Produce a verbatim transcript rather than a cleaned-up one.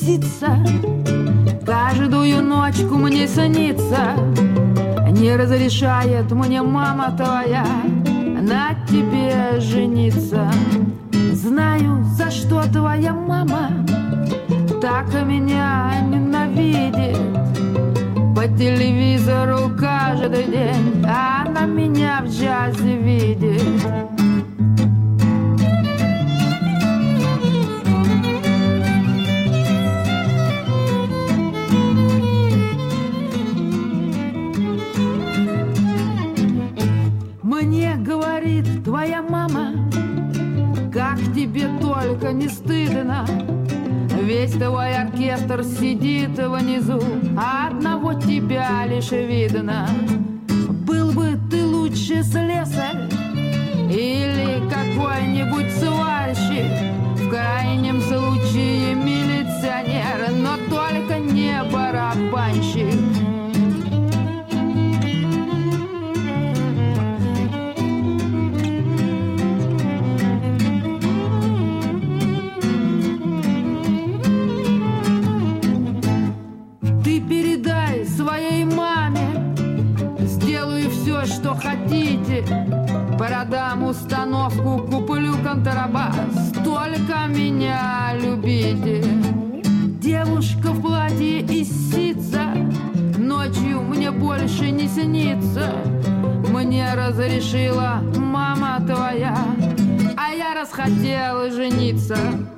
беситься. Каждую ночку мне снится, не разрешает мне мама твоя на тебе жениться. Знаю, за что твоя мама так меня ненавидит. По телевизору каждый день она меня в джазе видит. Мне говорит твоя мама, как тебе только не стыдно. Весь твой оркестр сидит внизу, а одного тебя лишь видно. Был бы ты лучше слесарь или какой-нибудь сварщик, в крайнем случае милиционер, но только не барабанщик. Что хотите, продам установку, куплю контрабас, только меня любите. Девушка в платье из ситца ночью мне больше не снится. Мне разрешила мама твоя, а я расхотела жениться.